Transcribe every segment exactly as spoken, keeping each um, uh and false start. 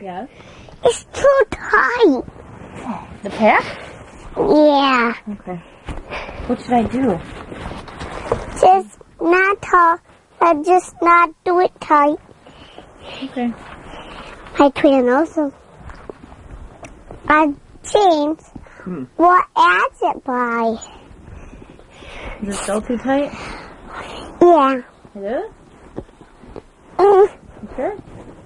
Yes? It's too tight. The pack? Yeah. Okay. What should I do? Just not tall, but just not do it tight. Okay. My twin also. Uh, James, Hmm. what adds it by? Is it still too tight? Yeah. It is? Mm, You sure?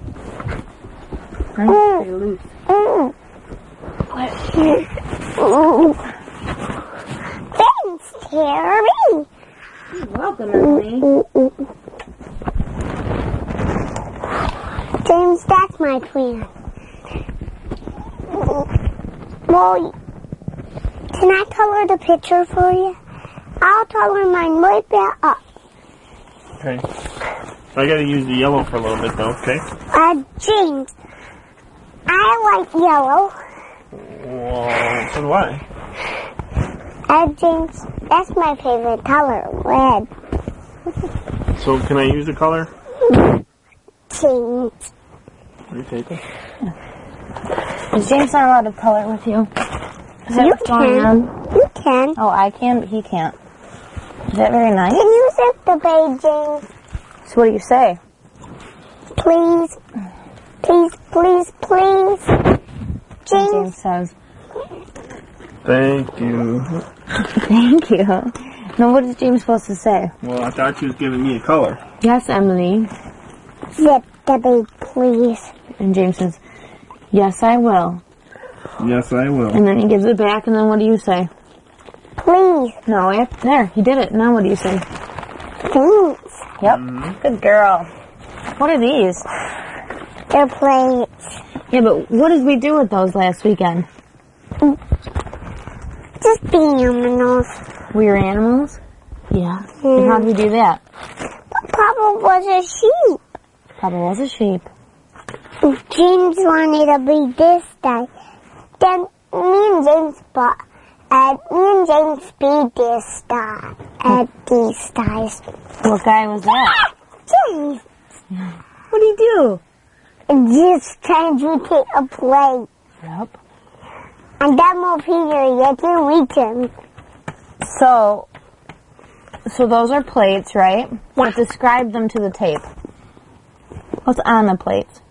I'm Mm. pretty loose. mm, What? mm. Thanks, Terry. You're welcome, Emily. Mm, mm, mm. James, that's my twin. Well, can I color the picture for you? I'll color mine right back up. Okay. I gotta use the yellow for a little bit though, okay? Uh, James, I like yellow. Well, so do I. Uh, James, that's my favorite color, red. So can I use the color? James. You take it. Is James not allowed to color with you? Is that You what's going can. on? You can. Oh, I can, but he can't. Is that very nice? Can you zip the bag, James? So what do you say? Please. Please, please, please. And James. James says, Thank you. thank you. No, what is James supposed to say? Well, I thought you was giving me a color. Yes, Emily. Zip the bag, please. And James says, yes, I will. Yes, I will. And then he gives it back, and then what do you say? Please. No, yep, there, he did it. Now what do you say? Thanks. Yep, good girl. What are these? They're plates. Yeah, but what did we do with those last weekend? Just the animals. We were animals? Yeah. Yeah. And how did we do that? Papa was a sheep. Papa was a sheep. James wanted to be this guy. Then me and James bought, uh, me and James be this guy, uh, these guys. What guy was that? James, What did he do? just trying to take a plate. Yep. And that over here, you can reach him. So, so those are plates, right? Yeah. But describe them to the tape. What's on the plates?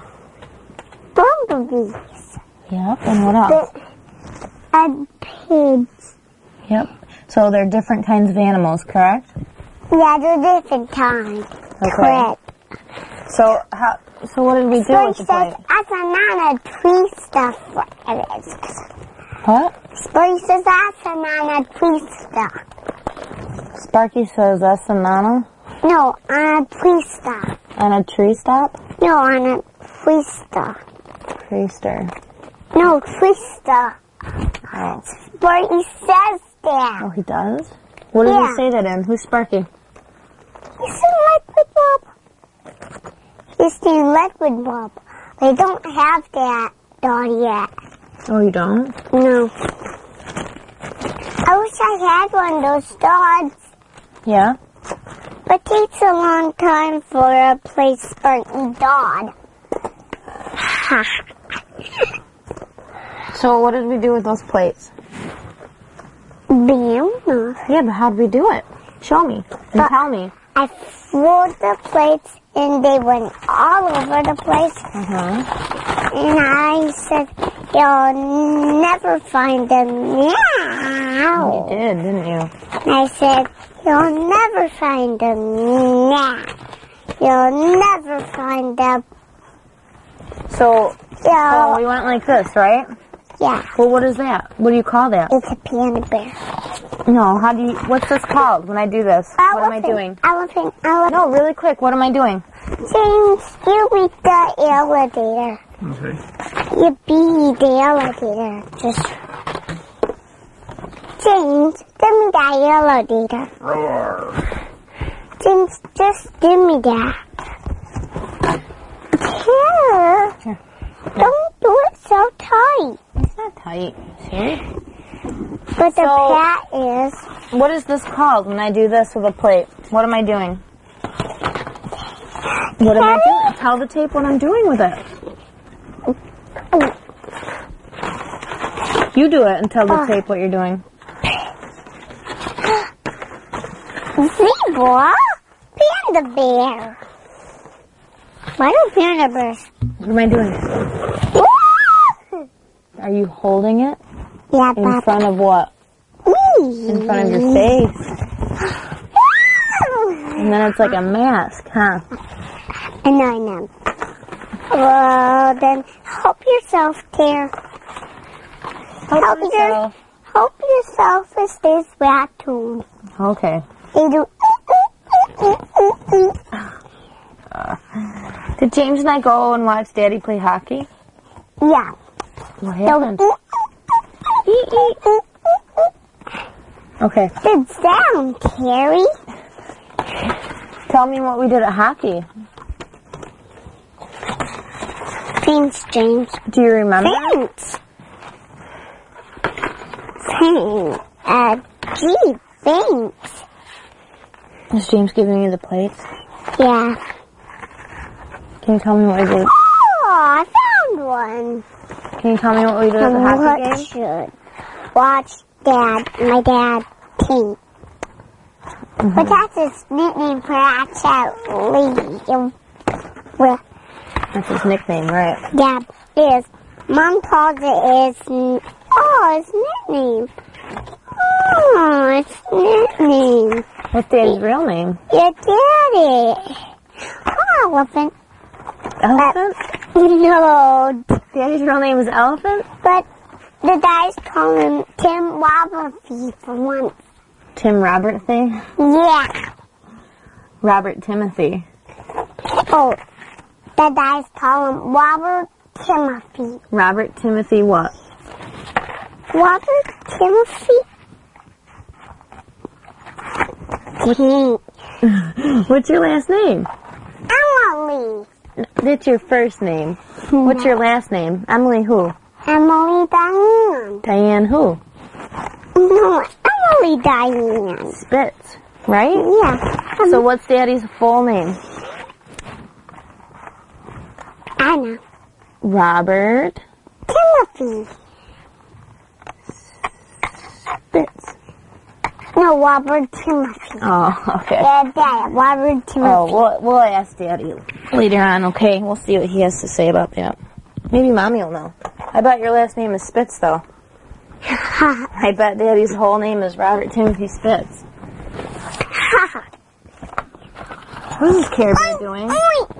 Bumblebees. Yep. And what else? The, and pigs. Yep. So they're different kinds of animals, correct? Yeah, they're different kinds. Correct. So how? So what did we do So with he the says, plate? that's not a tree stuff. What? But he says, that's not a tree stuff. Sparky says that's a nana No, on a tree stuff. on a tree stop. No, on a tree stuff. Treester. No, tree stuff. Oh. But he says that. Oh, he does. What did Yeah. he say that in? Who's Sparky? He said liquid bulb. He's the liquid bulb. They don't have that doll yet. Oh, you don't? No. I wish I had one of those dogs. Yeah. But it takes a long time for a place Sparky dog. So what did we do with those plates? Bam. Yeah, but how did we do it? Show me. And But- tell me. I folded the plates and they went all over the place. Uh-huh. And I said, you'll never find them now. You did, didn't you? And I said, you'll never find them now. You'll never find them. So, so Yeah. we went like this, right? Yeah. Well, what is that? What do you call that? It's a panda bear. No, how do you, what's this called when I do this? What am I Elephant, doing? Elephant, elephant. No, really quick, what am I doing? James, you beat the elevator. Okay. You beat the elevator. Just. James, give me that elevator. Roar. James, just give me that. Here. Here. Don't do it so tight. It's not tight. See? But the So- pat is. What is this called when I do this with a plate? What am I doing? What am I doing? Tell the tape what I'm doing with it. You do it and tell the Oh. tape what you're doing. Zebra? Panda bear. Why do panda bears? What am I doing? Are you holding it? Yeah, In Papa. front of what? In front of your face. And then it's like a mask, huh? I know, I know. Well, then help yourself, dear. Help Help your- yourself. Help yourself with this raccoon. Okay. They do. Did James and I go and watch Daddy play hockey? Yeah. What happened? Okay. Good sound, Carrie. Tell me what we did at hockey. Thanks, James. Do you remember? Thanks. Thanks. Uh, gee, thanks. Is James giving you the plates? Yeah. Can you tell me what we did? Oh, I found one. Can you tell me what we did at the hockey What game? should watch Dad, my dad, King. Mm-hmm. But that's his nickname for actually. Well, That's his nickname, right? Dad is. Mom calls it his. Oh, his nickname. Oh, his nickname. What's Daddy's real name? Your daddy. Oh, elephant. Elephant? No, Daddy's real name is Elephant? but the guys call him Tim Waberfee for once. Tim Robert thing? Yeah. Robert Timothy. Oh, the guys call him Robert Timothy. Robert Timothy what? Robert Timothy? King. What's your last name? Emily. That's your first name. What's your last name? Emily who? Emily Diane. Diane who? No, Emily Diane. Spitz, right? Yeah. So what's Daddy's full name? Anna. Robert Timothy. Spitz. No, Robert Timothy. Oh, okay. Yeah, Dad, Robert Timothy. Oh, we'll, we'll ask Daddy later on, okay? We'll see what he has to say about that. Maybe Mommy will know. I bet your last name is Spitz, though. I bet Daddy's whole name is Robert Timothy Spitz. What is Care Bear doing?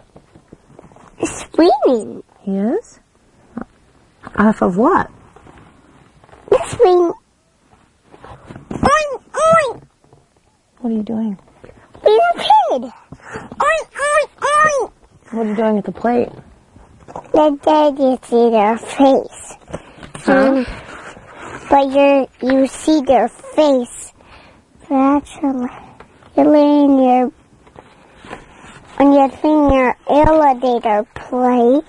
Screaming. He is? Off of what? Screaming. Oink, oink. What are you doing? Being a pig. Oink, oink, oink. What are you doing at the plate? The dead, you see their face. Huh? Um, but you you see their face. But actually, you're laying your, when you're in your elevator plate,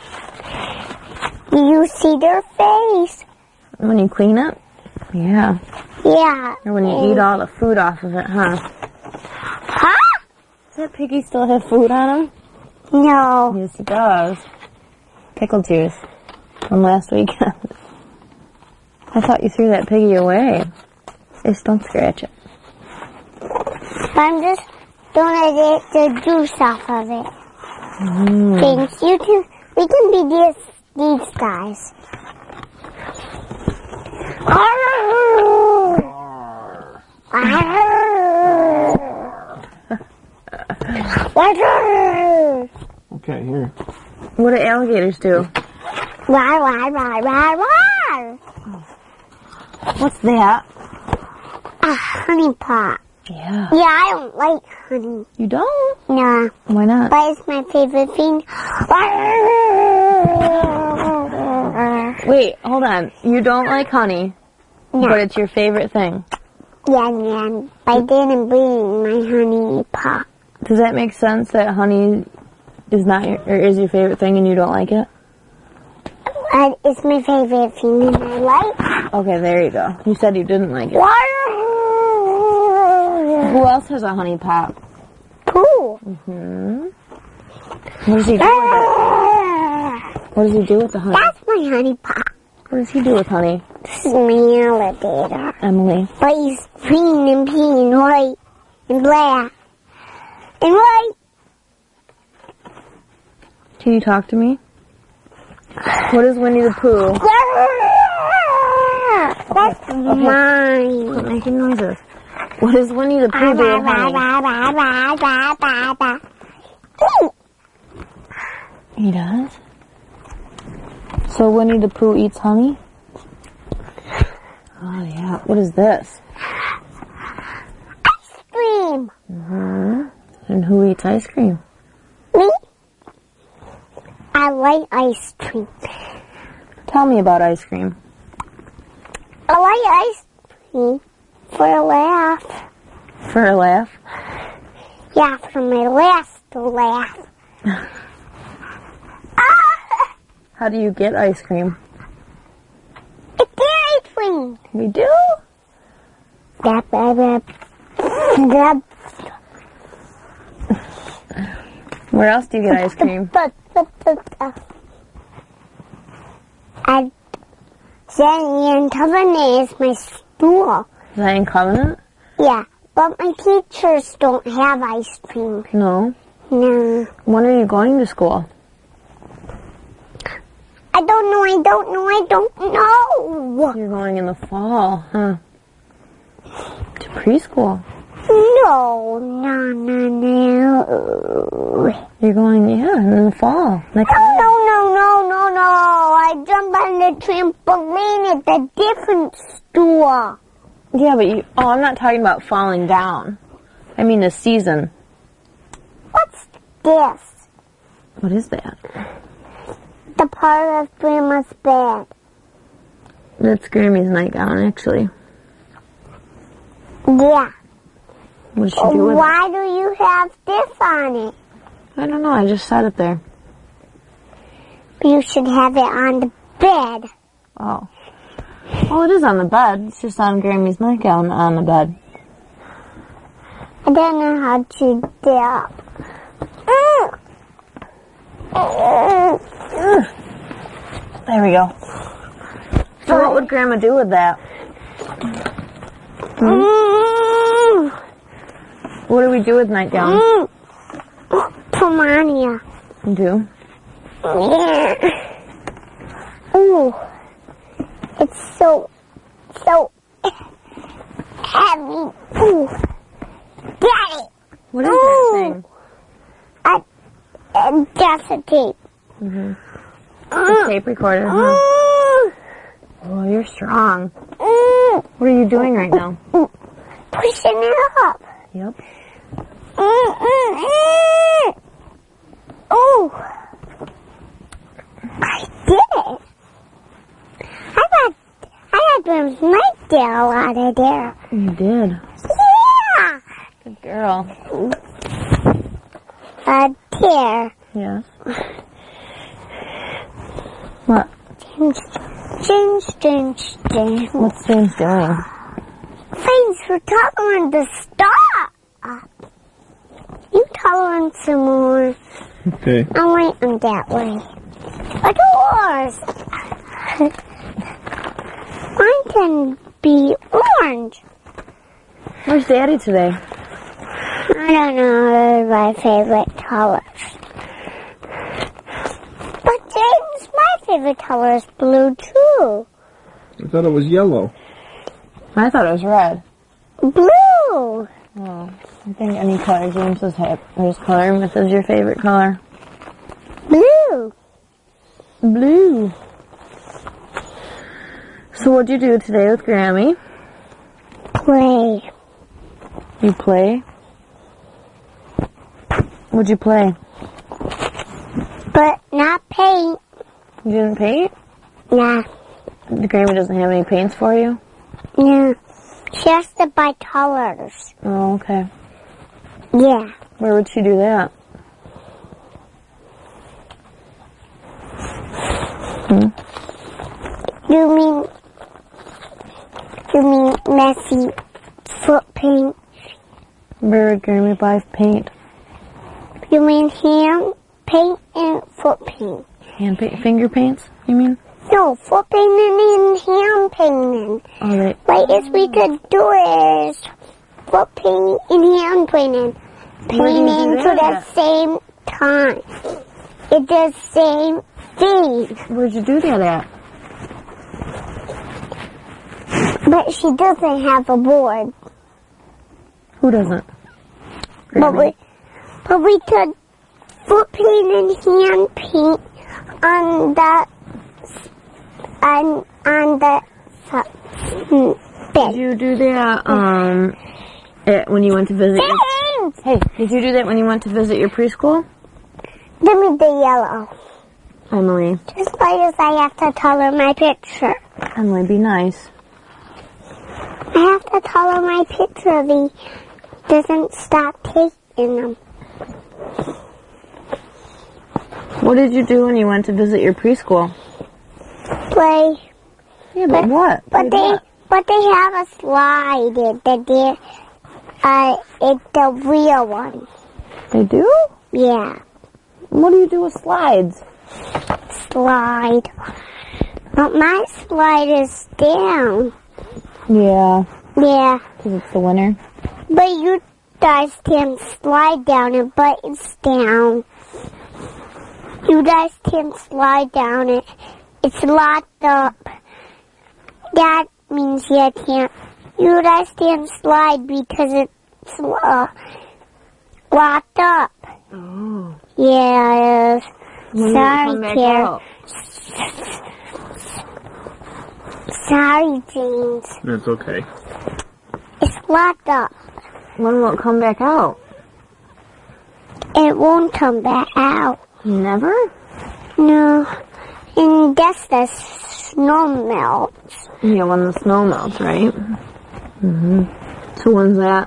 you see their face. When you clean it? Yeah. Yeah. Or when you eat all the food off of it, huh? Huh? Does that piggy still have food on him? No. Yes, he does. Pickle juice from last weekend. I thought you threw that piggy away. Just don't scratch it. I'm just gonna get the juice off of it. Mm. Thanks. You can, we can be these, these guys. Okay, here. What do alligators do? Rar, rar, rar, rar, rar. What's that? A honey pot. Yeah. Yeah, I don't like honey. You don't? Nah, Why not? but it's my favorite thing. Wait, hold on. You don't like honey, No. but it's your favorite thing. Yeah, man. I didn't bring my honey pot. Does that make sense that honey is not your, or is your favorite thing and you don't like it? Uh, it's my favorite thing in my life. Okay, there you go. You said you didn't like it. Who else has a honey pot? Cool. Hmm. What does he do with it? What does he do with the honey? That's my honey pot. What does he do with honey? This is my alligator. Emily. But he's green and pink and white and black and white. Can you talk to me? What is Winnie the Pooh? That's Okay. mine. Quit making noises. What does Winnie the Pooh do with honey? He does? So Winnie the Pooh eats honey? Oh yeah. What is this? Ice cream. Mm-hmm. And who eats ice cream? Me? I like ice cream. Tell me about ice cream. I like ice cream for a laugh. For a laugh? Yeah, for my last laugh. Ah! How do you get ice cream? It's Dairy Queen. We do? Dab, dab, dab. Dab. Where else do you get ice cream? And Jenny Covenant is my school. Is that in Covenant? Yeah, but my teachers don't have ice cream. No. No. When are you going to school? I don't know, I don't know, I don't know. You're going in the fall, huh? To preschool. No, no, no, no. You're going, yeah, in the fall. Next No, year. no, no, no, no, no. I jump on the trampoline at a different store. Yeah, but you, oh, I'm not talking about falling down. I mean the season. What's this? What is that? The part of Grandma's bed. That's Grammy's nightgown, actually. Yeah. What did she do with Why do you have this on it? it? I don't know, I just set it there. You should have it on the bed. Oh. Well, it is on the bed. It's just on Grammy's nightgown on the bed. I don't know how to do that. Mm. Mm. There we go. So what would Grandma do with that? Hmm? Mm. What do we do with nightgowns? Mm. Pomania. Do? Yeah. Ooh. It's so, so heavy. Ooh. Daddy. What is Ooh. that thing? A, a just a tape. Mm-hmm. A Mm. tape recorder, huh? Mm. Oh, you're strong. Mm. What are you doing right now? Pushing it up. Yep. Mm, mm, mm. Ooh. I did it. I got, I got Grandma's nightgown out of there. You did. Yeah. Good girl. A tear. Yes. What? James, James, James, James. What's James doing? Thanks for telling the stop. You tell him some more. Okay. I'll wait him that way. A doors. Mine can be orange. Where's Daddy today? I don't know my favorite colors. But James, my favorite color is blue too. I thought it was yellow. I thought it was red. Blue. Oh, I think any color James is hip. Whose color myth is your favorite color? Blue. Blue. So what'd you do today with Grammy? Play. You play? What'd you play? But not paint. You didn't paint? Nah. Grammy doesn't have any paints for you? No. She has to buy colors. Oh, okay. Yeah. Where would she do that? Hmm? You mean, you mean messy foot paint? Where would Grammy buy paint? You mean hand paint and foot paint? Hand paint? Finger paints, you mean? No, foot painting and hand painting. Oh, they, Latest we could do is foot painting and hand painting. Where do you do Painting to that the at? same time. It's the same thing. where'd you do that at? But she doesn't have a board. Who doesn't? But we, but we could foot paint and hand paint on the on on the Did bed. you do that um, at, when you went to visit your... James, Hey, did you do that when you went to visit your preschool? give me the yellow. Emily, Just like as I have to color my picture. Emily, be nice. I have to color my picture. The doesn't stop taking them. What did you do when you went to visit your preschool? Play. Yeah, but what? But Played they, what? but they have a slide. It, the, the, uh, it's the real one. They do? Yeah, What do you do with slides? slide. But my slide is down. Yeah, Yeah, because it's the winter. but you guys can slide down it, but it's down. You guys can slide down it. It's locked up. That means you can't. You guys can't slide because it's uh, locked up. Oh. Yeah, it is. When did it Sorry, come back Kara. out? Sorry, James. That's okay. It's locked up. When will it come back out? It won't come back out. Never? No. And that's the snow melts. Yeah, when the snow melts, right? Mm-hmm. So when's that?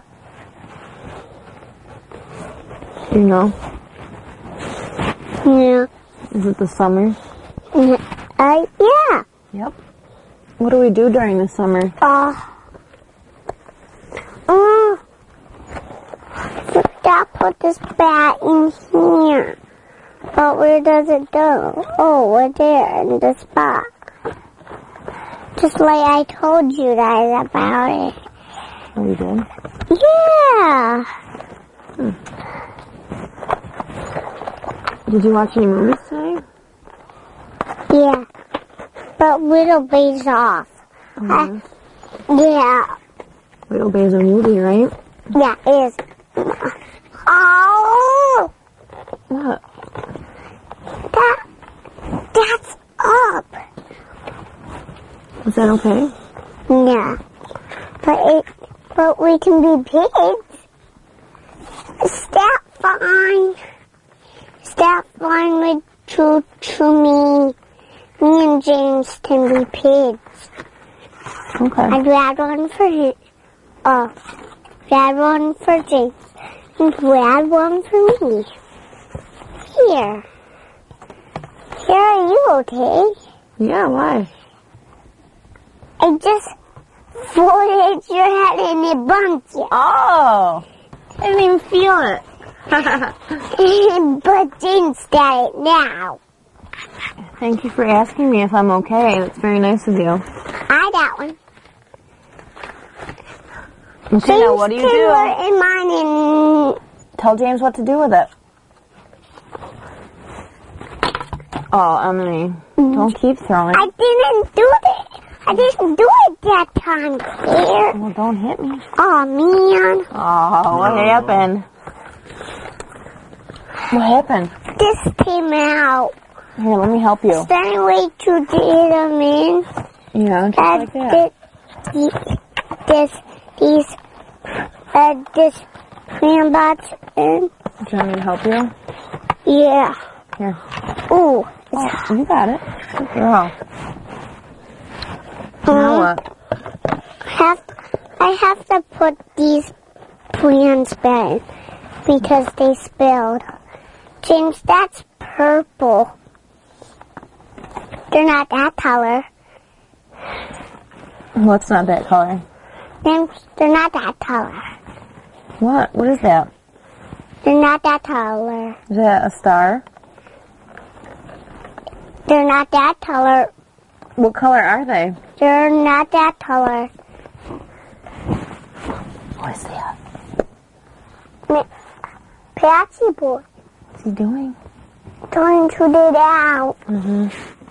You know? Yeah. Is it the summer? Uh, yeah. Yep. What do we do during the summer? Uh, uh, forgot to put this bat in here. But where does it go? Oh, we're there in the spot. Just like I told you guys about it. Oh, we did? Yeah. Did you watch any movies today? Yeah. But little ways off. Mhm. Uh, yeah. Little Bay's a movie, right? Yeah, it is. Oh! What? That, that's up. Is that okay? Yeah. But it, but we can be pigs. Is that fine? Is that fine with to, to me? Me and James can be pigs. Okay. I'd rather one for him. Oh, rather one for James. And rather one for me. Here. Here, are you okay? Yeah, why? I just folded your head and it bumped you. Oh! I didn't even feel it. But James got it now. Thank you for asking me if I'm okay. That's very nice of you. I got one. Okay, now what do you James do? can put in mine and Tell James what to do with it. Oh, Emily, don't keep throwing. I didn't do it. I didn't do it that time, Claire. Well, don't hit me. Oh, man. Oh, what No. happened? What happened? This came out. Here, let me help you. Is there any way to get them in? Yeah, just Uh, like that. This, this, these, uh, this robots in? Do you want me to help you? Yeah. Here. Ooh. Oh, you got it. Good girl. Now what? Have, I have to put these plants back because they spilled. James, that's purple. They're not that color. What's not that color? James, they're not that color. What? What is that? They're not that color. Is that a star? They're not that color. What color are they? They're not that color. What is that? Patchy boy. What's he doing? Trying to do that. Mm-hmm.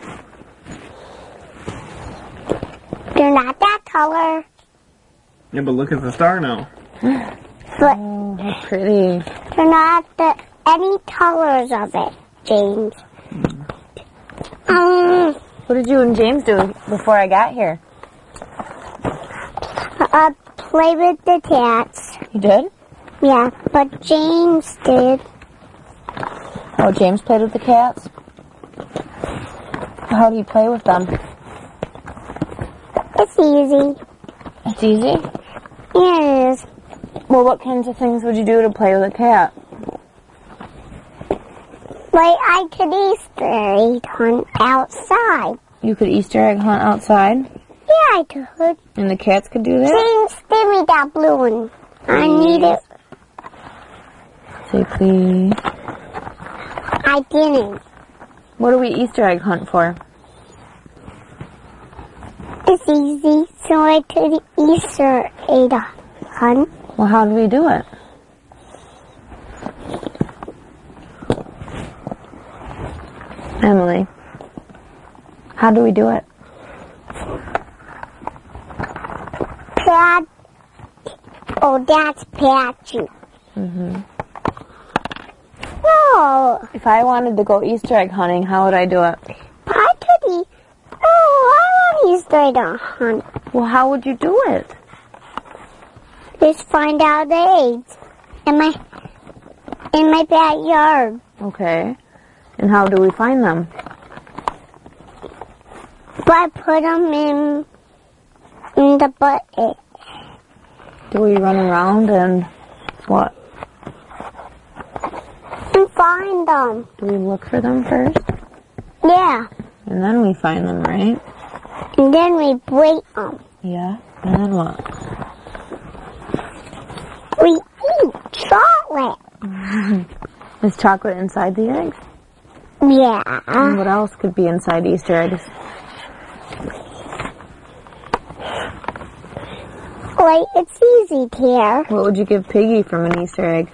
They're not that color. Yeah, but look at the star now. But Oh, how pretty. they're not the, any colors of it, James. Um, What did you and James do before I got here? uh, play with the cats. You did? Yeah, but James did. Oh, James played with the cats? How do you play with them? It's easy. It's easy? Yeah, it is. Well, what kinds of things would you do to play with a cat? Like I could Easter egg hunt outside. You could Easter egg hunt outside? Yeah, I could. And the cats could do that? James, give me that blue one. I need it. Say please. I didn't. What do we Easter egg hunt for? It's easy, so I could Easter egg hunt. Well, how do we do it? Emily, how do we do it? Pat. Oh, that's Patchy. Mm-hmm. No, If I wanted to go Easter egg hunting, how would I do it? I could eat. Oh, I want Easter egg hunt. Well, how would you do it? Just find out the eggs in my in my backyard. Okay. And how do we find them? But put them in in the bucket. Do we run around and what? And find them. Do we look for them first? Yeah. And then we find them, right? And then we break them. Yeah. And then what? We eat chocolate. Is chocolate inside the eggs? Yeah. And what else could be inside Easter eggs? Like, it's easy, dear. What would you give Piggy from an Easter egg?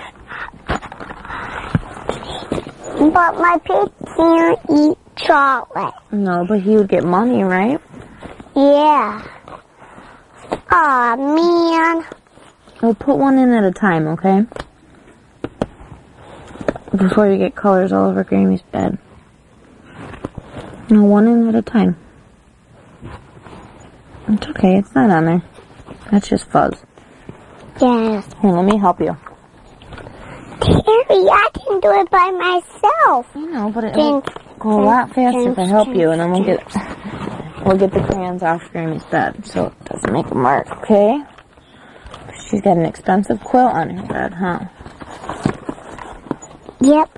But my pig can't eat chocolate. No, but he would get money, right? Yeah. Aw, man. We'll put one in at a time, okay? Before you get colors all over Grammy's bed. No, one in at a time. It's okay, it's not on there. That's just fuzz. Yes. Here, let me help you. Terry, I can do it by myself. I know, but it Jinx, will go a lot faster if I help jinx, you, and then we'll get we'll get the crayons off Grammy's bed so it doesn't make a mark, okay? She's got an expensive quilt on her bed, huh? Yep.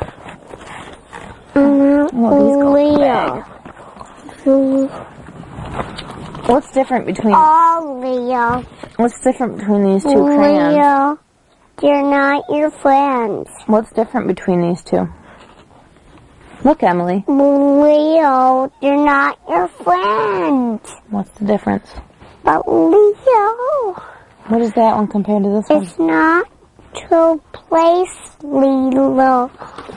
Mm, Well, these go in the Leo. What's different between Oh, Leo. What's different between these two crayons? Leo, you're not your friends. What's different between these two? Look, Emily. Leo, you're not your friends. What's the difference? But Leo, What is that one compared to this one? it's not to place Lilo.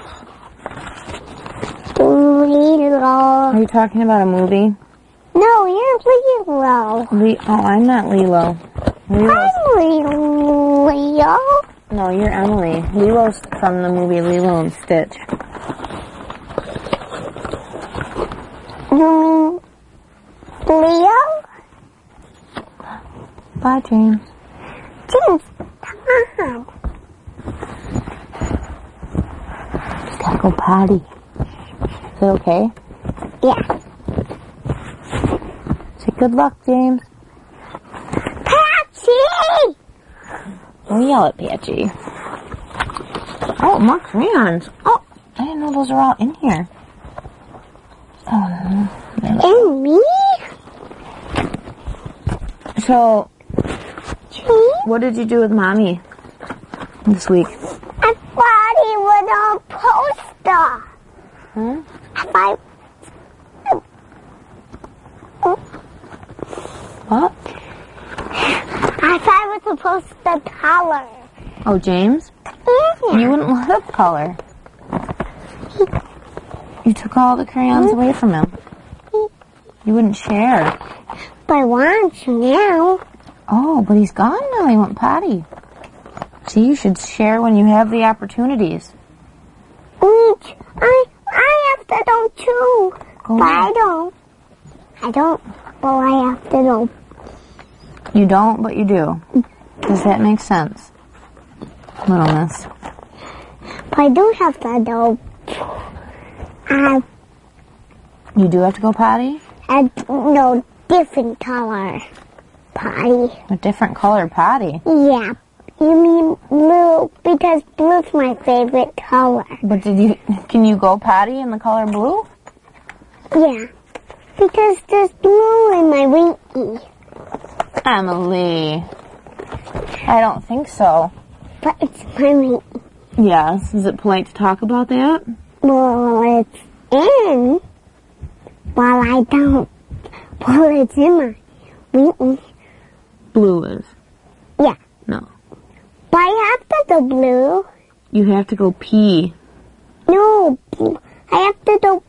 Lilo. Are you talking about a movie? No, you're Lilo. Le- oh, I'm not Lilo. Lilo's- I'm Lilo. no, you're Emily. Lilo's from the movie Lilo and Stitch. You mean Leo? Bye, James. James, come on. Just gotta go potty. Is it okay? Yeah. Say good luck, James. Patchy! Don't yell at Patchy. Oh, more crayons. Oh, I didn't know those were all in here. Oh, no. And me? So, James? what did you do with Mommy this week? I thought he was on poster. Huh? I, What? I thought it was supposed to color. Oh, James? Yeah. You wouldn't let him color. You took all the crayons away from him. You wouldn't share. But I want to now. Oh, but he's gone now. He went potty. See, you should share when you have the opportunities. Each. I, I have to know too. Go but ahead. I don't. I don't. Well, I have to know. You don't, but you do. Does that make sense? Little miss. But I do have to know. I You do have to go potty? I know different color potty. A different color potty. Yeah. You mean blue because blue's my favorite color. But did you, can you go potty in the color blue? Yeah. Because there's blue in my winky. Emily. I don't think so. But it's my winky. Yes. Is it polite to talk about that? Well, it's in. Well, I don't. Well, it's in my winky. Blue is. Yeah. No. But I have to do blue. You have to go pee. No, bl- I have to do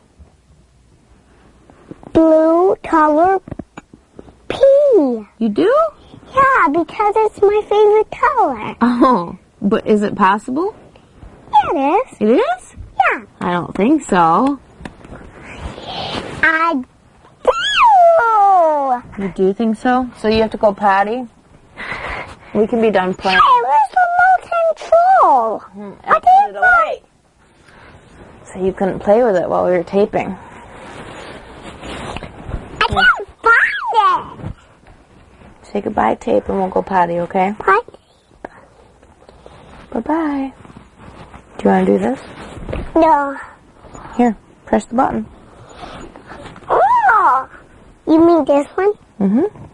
blue color P. You do? Yeah, because it's my favorite color. Oh. But is it possible? Yeah, it is. It is? Yeah. I don't think so. I do. You do think so? So you have to go potty? We can be done playing. Hey, where's the remote control? I put it away. So you couldn't play with it while we were taping. I can't find it. Say goodbye, tape, and we'll go potty, okay? What? Bye-bye. Do you want to do this? No. Here, press the button. Oh, you mean this one? Mm-hmm.